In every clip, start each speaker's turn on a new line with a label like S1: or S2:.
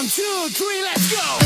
S1: One, two, three, let's go!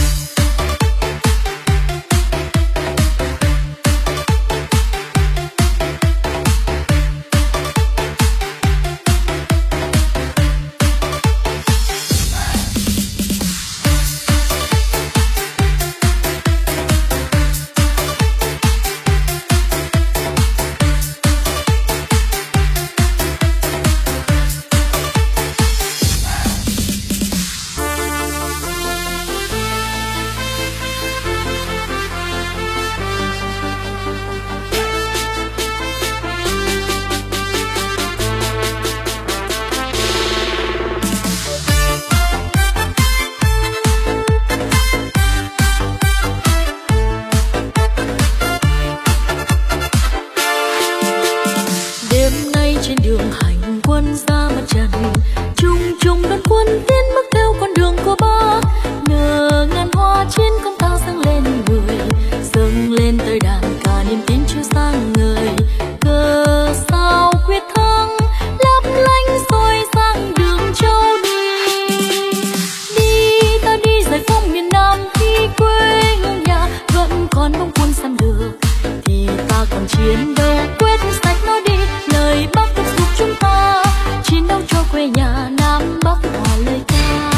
S2: Trên đường hành quân ra mặt trận, chung chung đoàn quân tiến bước theo con đường của Bác. Ngờ ngàn hoa chiến công ta dâng lên người, dâng lên tới đàn cả niềm tin chiếu sáng ngời. Cờ sao quyết thắng lấp lánh soi sang đường châu đi. Đi ta đi giải phóng miền Nam, khi quê hương nhà vẫn còn bóng quân xâm lược, thì ta còn chiến đấu quyết sạch nó đi. Lời Bác thúc giục chúng ta chiến đấu cho quê nhà Nam Bắc hòa lời ca.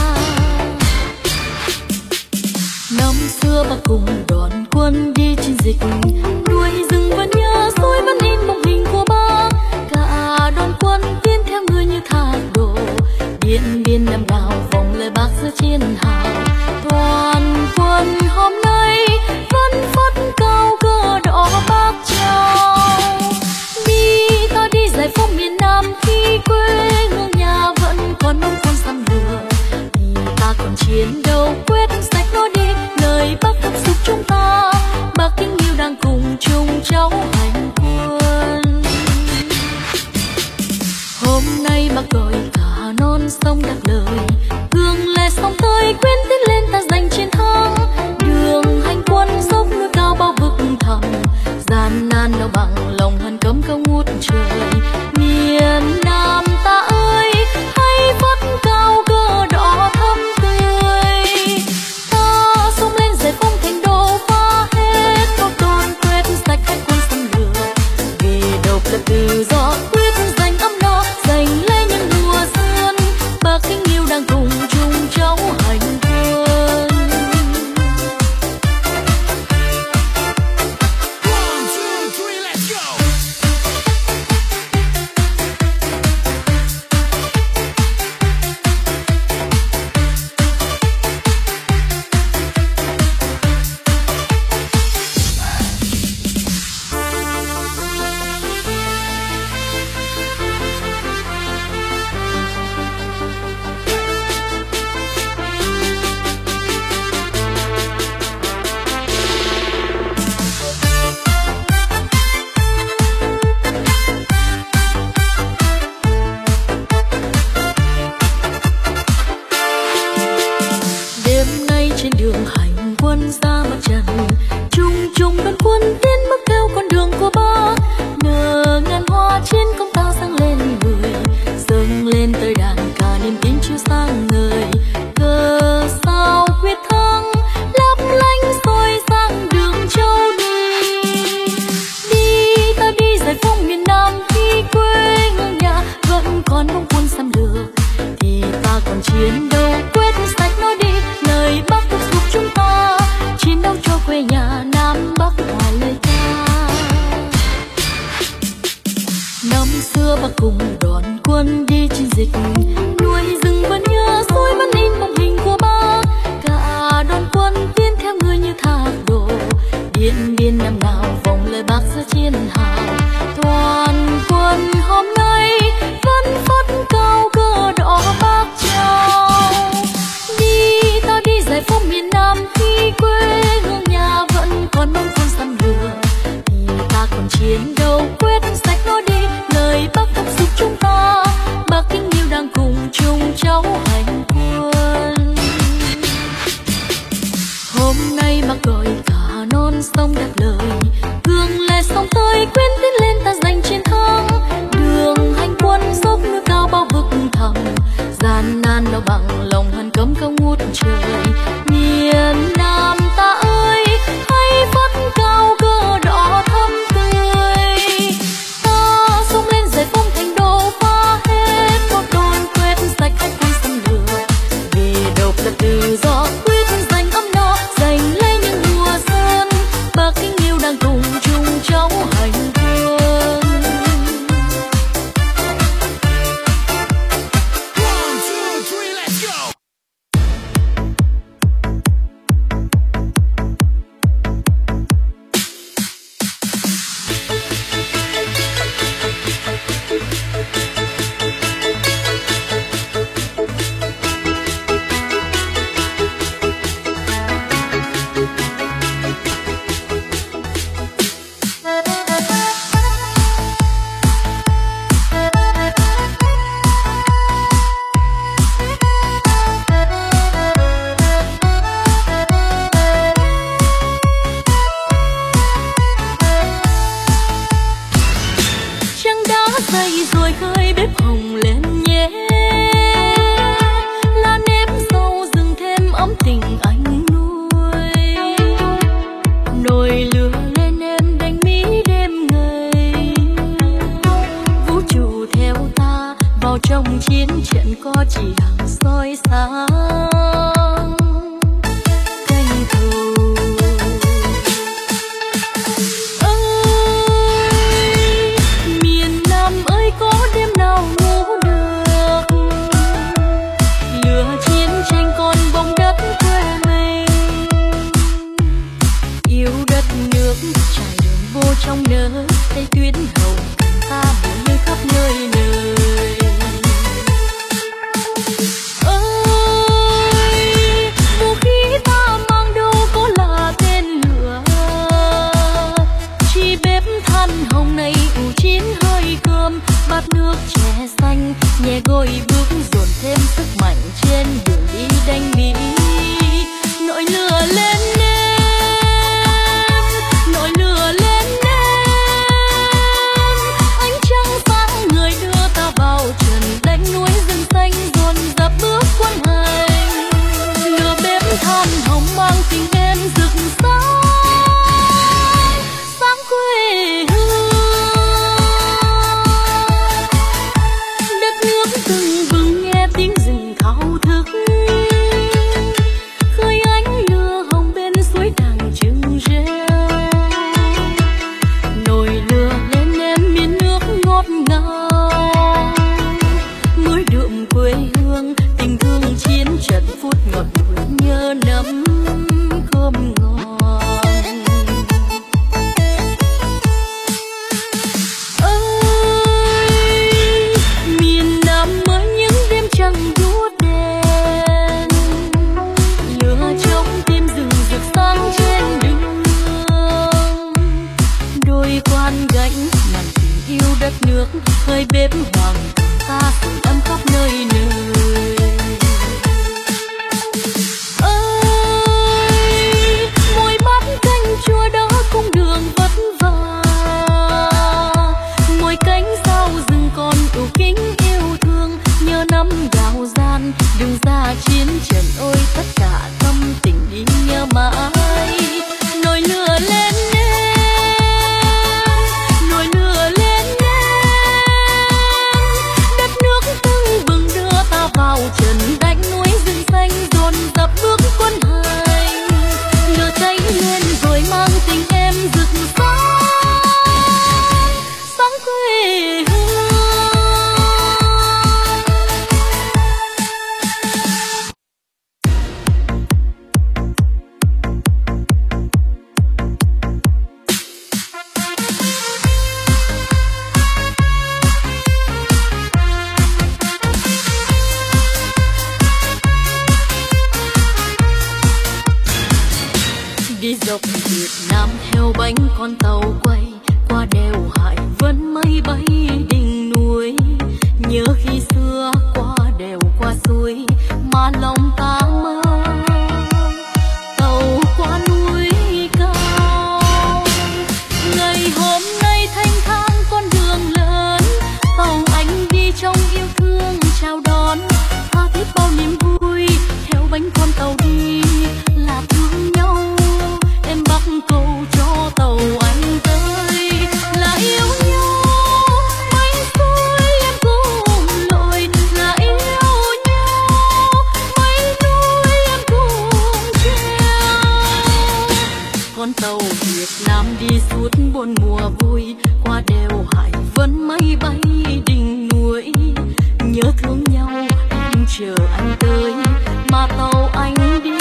S2: Năm xưa Bác cùng đoàn quân đi chiến dịch, nuôi rừng vẫn nhớ rồi vẫn in bóng hình của Bác. Cả đoàn quân tiến theo người như thác đổ, Điện Biên năm nào vòng lời Bác giữa chiến hào. Toàn quân hôm nay vẫn phất cao cờ đỏ Bác trao. Giải phóng miền Nam, khi quê hương nhà vẫn còn bóng quân xâm lược, thì ta còn chiến đấu quyết sạch nó đi. Lời Bác thúc giục chúng ta, Bác kính yêu đang cùng chung cháu hành quân. Hôm nay Bác gọi cả non sông đáp lời, gương lệ sông tới quyết tiến lên ta giành chiến thắng. Đường hành quân dốc núi cao bao vực thẳm, gian nan đâu bằng lòng hân cấm cao ngút trời. Miền Nam ta ơi, hãy phất cao cờ đỏ thắm tươi. Ta xông lên giải phóng thành đô, phá hết bao đồn quyết sạch hết quân xâm lược. Vì độc lập tự do quyết giành ấm no, giành lấy những mùa xuân. Bác kính yêu đang cùng chung cháu hành quân.
S1: One, two, three, let's go!
S2: Trên đường hành quân ra mặt trận, chung chung đoàn quân tiến bước theo con đường của Bác. Ngờ ngàn hoa chiến công ta dâng lên người, dâng lên tới đàn cả niềm tin chiếu sáng ngời. Cờ sao quyết thắng lấp lánh soi sang đường châu đi. Đi ta đi giải phóng miền Nam, khi quê hương nhà vẫn còn bóng quân xâm lược, thì ta còn chiến đấu quyết sạch nó đi. Lời Bác thúc giục chúng ta chiến đấu cho quê nhà Nam Bắc hòa lời ca. Năm xưa Bác cùng đoàn quân đi chiến dịch, nuôi rừng vẫn nhớ rồi vẫn in bóng hình của Bác. Cả đoàn quân tiến theo người như thác đổ, Điện Biên năm nào vòng lời Bác giữa chiến hào. Toàn quân hôm nay vẫn phất cao cờ đỏ Bác trao. Đi giải phóng miền Nam, khi quê hương nhà vẫn còn bóng quân xâm lược, thì ta còn chiến đấu quyết sạch nó đi. Lời Bác thúc giục chúng ta, Bác kính yêu đang cùng chung cháu hành quân. Hôm nay Bác gọi cả non sông đáp lời, gương lệ sông tới quyết tiến lên ta giành chiến thắng. Đường hành quân dốc núi cao bao vực thẳm, gian nan đâu bằng lòng hân cấm cao ngút trời. Miền Nam ta ơi, hãy phất cao cờ đỏ thắm tươi. Ta sông lên giải phóng thành đô, phá hết một đôi quét sạch hết quân xâm lược. Vì độc lập tự do quyết giành ấm no, giành lấy những mùa xuân. Bắc Kinh yêu đang cùng chung cháu hành hương.
S3: đi dọc Việt Nam theo bánh con tàu quay qua đèo Hải Vân mây bay đỉnh núi. Nhớ khi xưa qua đèo qua suối mà lòng ta mơ tàu qua núi cao. Ngày hôm nay thanh thang con đường lớn, tàu anh đi trong yêu thương chào đón, tha thiết bao niềm vui theo bánh con tàu Việt Nam đi suốt bốn mùa vui, qua đèo hải vân mây bay đỉnh núi. Nhớ thương nhau em chờ anh tới, mà tàu anh đi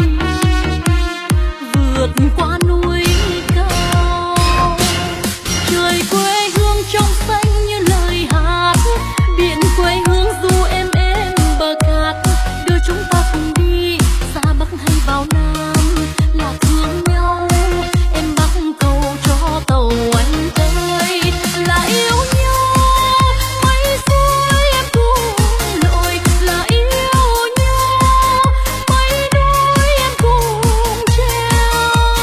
S3: vượt qua núi cao. Trời quê hương trong xanh như lời hát, biển quê hương du êm bờ cát. Đưa chúng ta cùng đi xa Bắc hay vào Nam, là thương nhau em bắt cầu cho tàu anh tới, là yêu nhau mây xuôi em cùng lội, là yêu nhau mây đôi em cùng treo.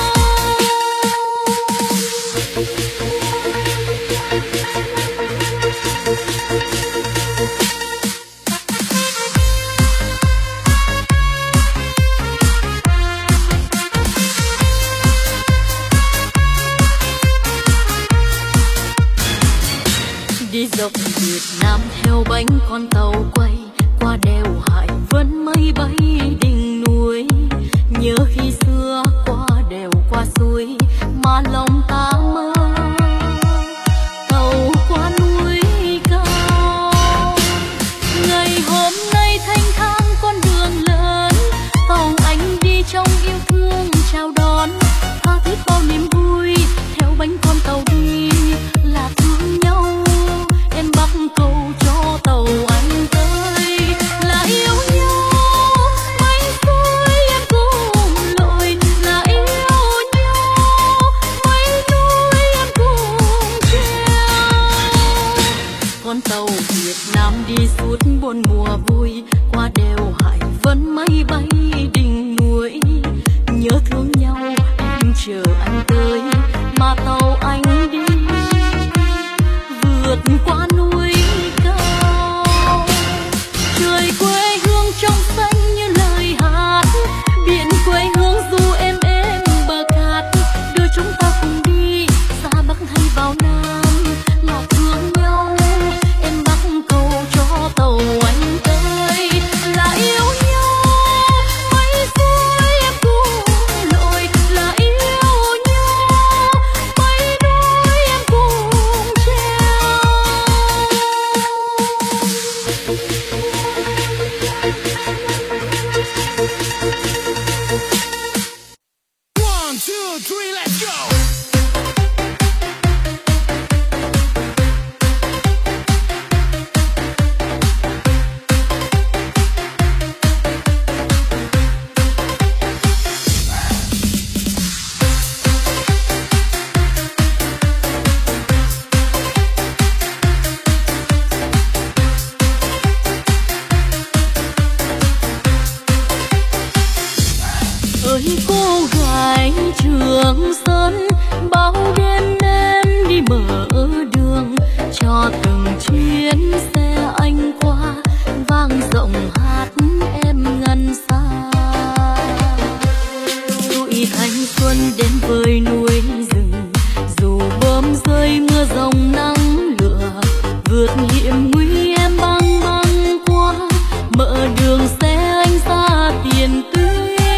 S3: Đi dọc Việt Nam theo bánh con tàu quay, qua đèo hải vân mây bay đỉnh núi. Nhớ khi xưa qua đèo qua suối, mà lòng ta mơ tàu qua núi cao. Ngày hôm nay thanh thang con đường lớn, tàu anh đi trong yêu thương chào đón. Tha thiết bao niềm vui theo bánh con tàu đi, là thương nhau em bắt cầu cho tàu anh tới, là yêu nhau mây xuôi em cùng lội, là yêu nhau mây đôi em cùng treo. Con tàu Việt Nam đi suốt bốn mùa vui, qua đèo hải vân mây bay đỉnh núi. Nhớ thương nhau em chờ anh tới, mà tàu anh đi vượt qua núi cao. Trời quê hương trong xanh như lời hát, biển quê hương du êm bờ cát. Đưa chúng ta cùng đi xa Bắc hay vào Nam, là thương nhau em bắt cầu cho tàu anh tới, là yêu nhau mây xuôi em cùng lội, là yêu nhau mây đôi em cùng treo.
S1: 1, 2, 3, let's go!
S3: Ơi cô gái Trường Sơn, bao đêm em đi mở đường cho từng chuyến xe anh qua, vang rộng hát em ngân xa. Tuổi thanh xuân đến với núi rừng, dù bom rơi mưa rồng nắng lửa, vượt hiểm nguy em băng băng qua, mở đường xe anh ra tiền tuyến.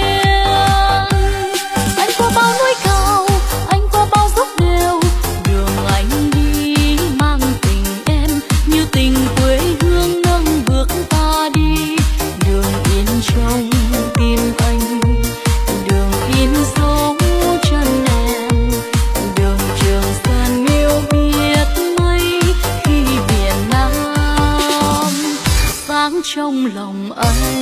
S3: Anh qua bao núi cao, anh qua bao dốc đèo, đường anh đi mang tình em như tình quê hương nâng bước ta đi. Đường in trong tim anh, đường in dấu chân em, đường Trường Sơn yêu biết mấy khi biển Nam sáng trong lòng anh.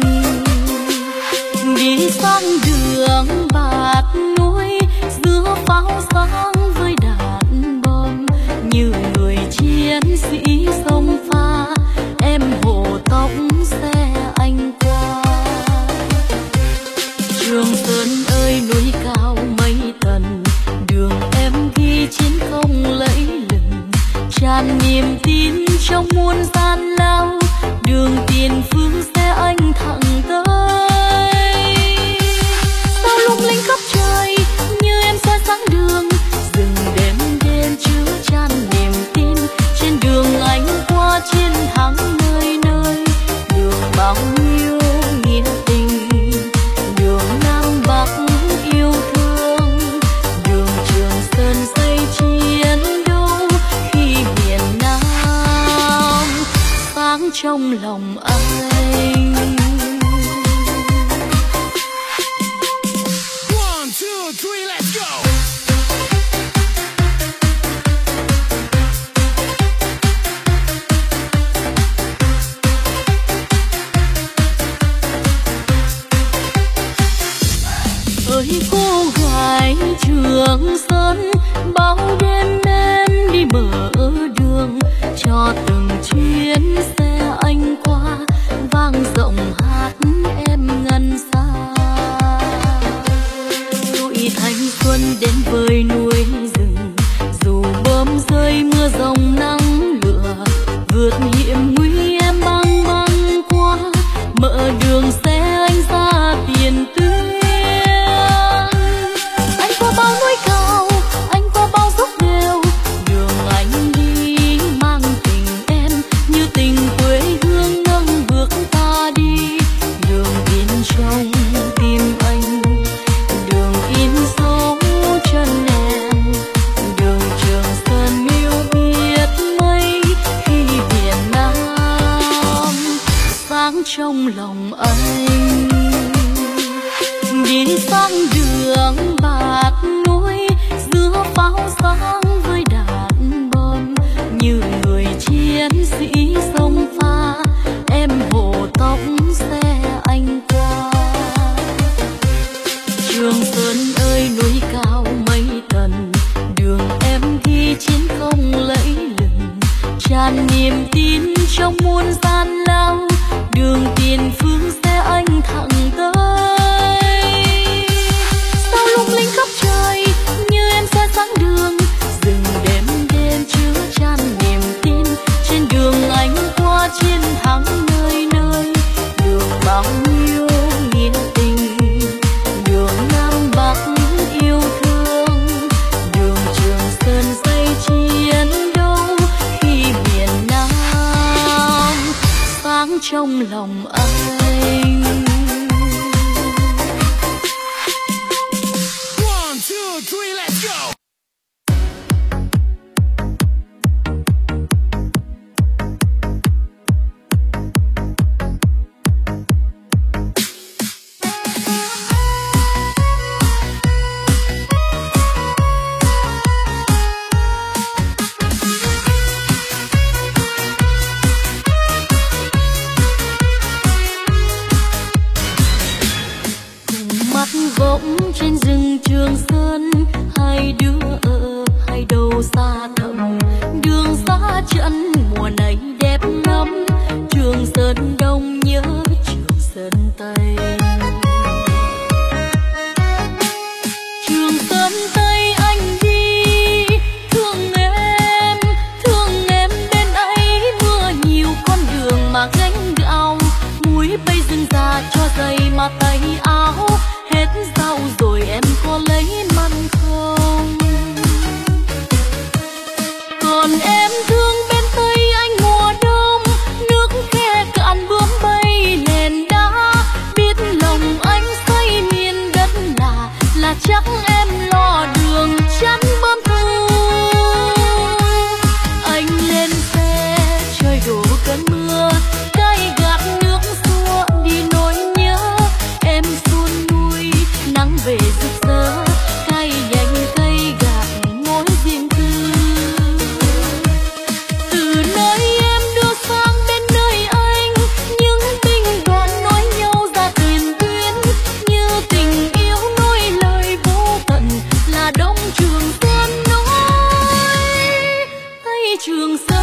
S3: Đi sang đường bạt núi, giữa pháo sáng với đạn bom, như người chiến sĩ sông pha em hộ tóc xe anh qua. Trường Sơn ơi núi cao mây tần, đường em ghi chiến công lẫy lừng, tràn niềm tin trong muôn gian lao, đường tiền phương xe anh thẳng tới. Sao lung linh khắp trời như em soi sáng đường, rừng đêm đêm chứa chan niềm tin. Trên đường anh qua chiến thắng nơi nơi, đường bao nhiêu nghĩa tình, đường Nam Bắc yêu thương,
S2: Trường Sơn bao đêm em đi mở đường cho từng chuyến xe anh qua, vang rộng hát em ngân xa. Tuổi thanh xuân đến với núi rừng, dù bom rơi mưa dòng nắng lửa, vượt hiểm nguy em băng băng qua, mở đường xe anh ra tiền tuyến. Anh qua bao núi cao, anh qua bao dốc đèo, đường anh đi mang tình em như tình quê hương nâng bước ta đi. Đường in trong tim anh, đường in dấu chân em, đường Trường Sơn yêu biết mấy khi biển Nam sáng trong lòng anh. Đi sang đường bạt núi giữa pháo sáng với đạn bom, như người chiến sĩ sông pha em hộ tóc xe anh qua. Trường Sơn ơi núi cao mấy tầng, đường em ghi chiến công lẫy lừng, tràn niềm tin trong muôn gian lao, đường tiền phương xe anh thẳng tới. Sao lung linh khắp trời như em sẽ sáng đường, rừng đêm đêm chứa chan niềm tin, trên đường anh qua chiến thắng nơi nơi, đường bao nhiêu nghĩa tình, đường Nam Bắc yêu thương, đường Trường Sơn xây chiến đấu khi miền Nam sáng trong lòng anh.
S1: One, two, three, let's go.
S2: Mắt vọng trên rừng Trường Sơn, hai đứa ở hai đầu xa thẳm, đường xa trận mùa này đẹp lắm. Trường Sơn Đông nhớ Trường Sơn Tây, Trường Sơn Tây anh đi thương em bên ấy. Mưa nhiều con đường mà gánh gạo, muối bay rừng già cho giày mà tay áo, hết rau rồi em có lấy măng không? Còn em thương bên Tây anh mùa đông, nước khe cạn bướm bay nền đá, biết lòng anh xây miền đất là chắc em lo đường chắn bơm thu. Anh lên xe trời đổ cơn mưa, cay gạt nước xua đi nỗi nhớ, em xuân nuôi nắng về rực rỡ, cay nhanh cây gạt mối riêng tư. Từ nơi em đưa sang bên nơi anh, những binh đoàn nối nhau ra tiền tuyến, như tình yêu nối lời vô tận là Đông Trường Sơn nối Tây Trường Sơn.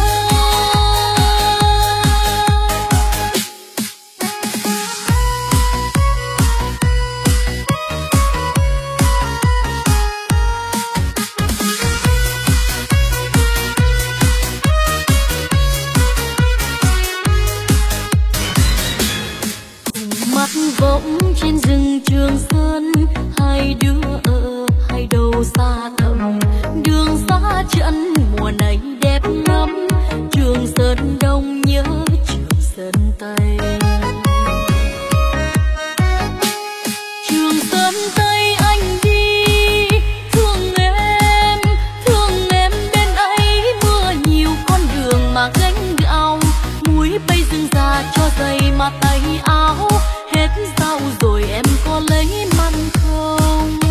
S2: Mắt vọng trên rừng Trường Sơn, hai đứa ở hai đầu xa thẳm, đường xa trận mùa này đẹp lắm. Trường Sơn Đông nhớ Trường Sơn Tây, Trường Sơn Tây anh đi thương em bên ấy. Mưa nhiều con đường mà gánh gạo, muối bay rừng già cho giày mà tay áo, hết rau rồi em có lấy măng không?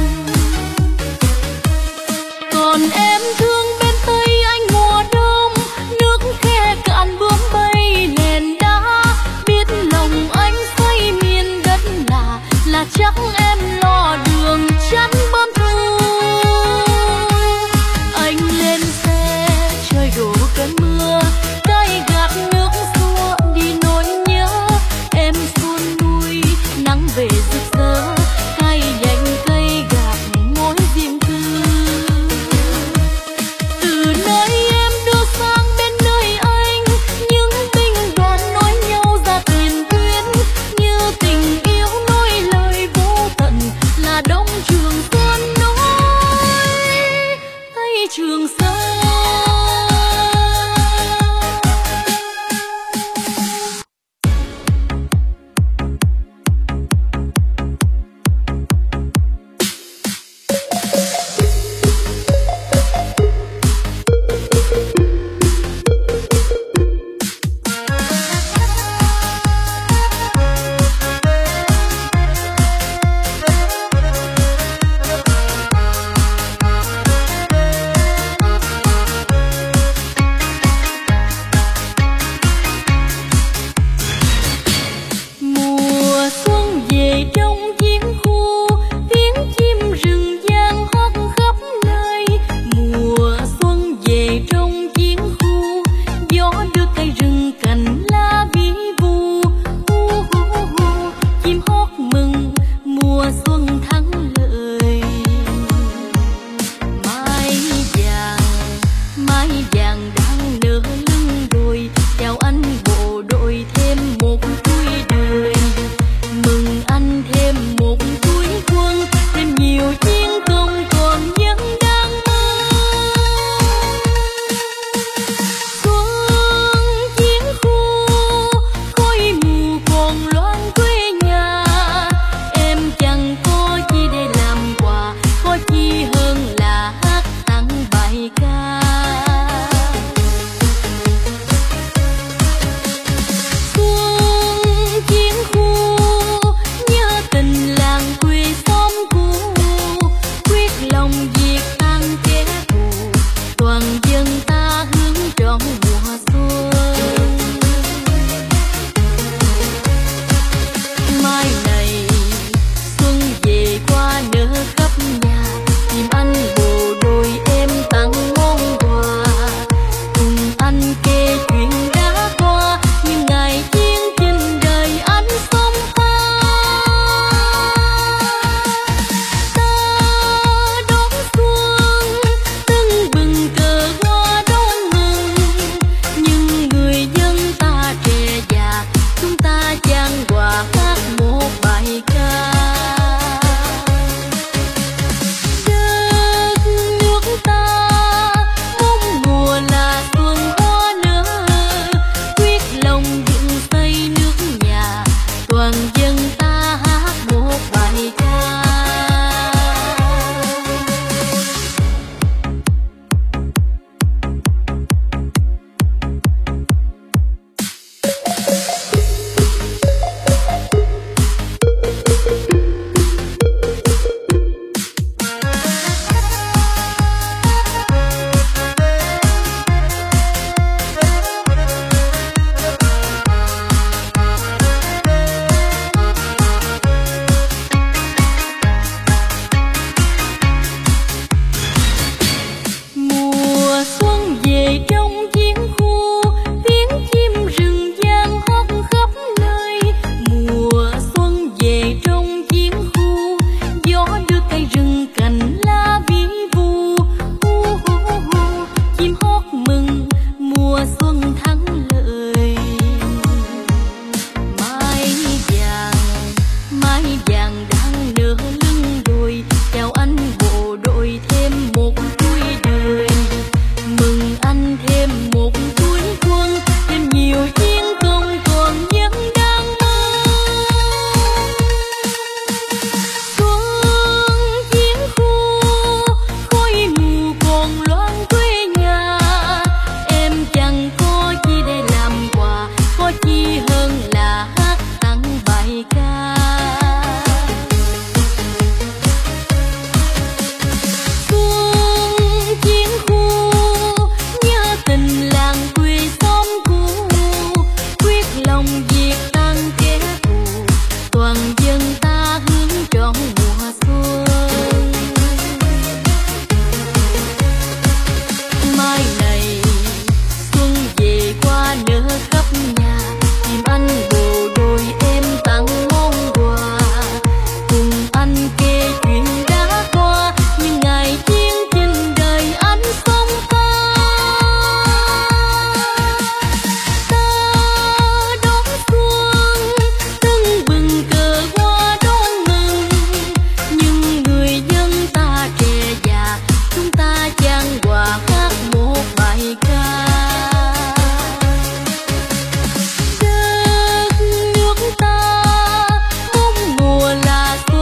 S2: Còn em thương bên Tây anh mùa đông, nước khe cạn bướm bay nền đá, biết lòng anh xây miền đất là chắc em lo đường chắn bơm thu.
S3: bài ca.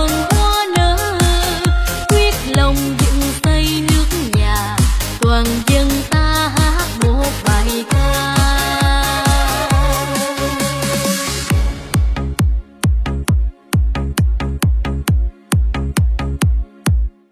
S3: Hoàng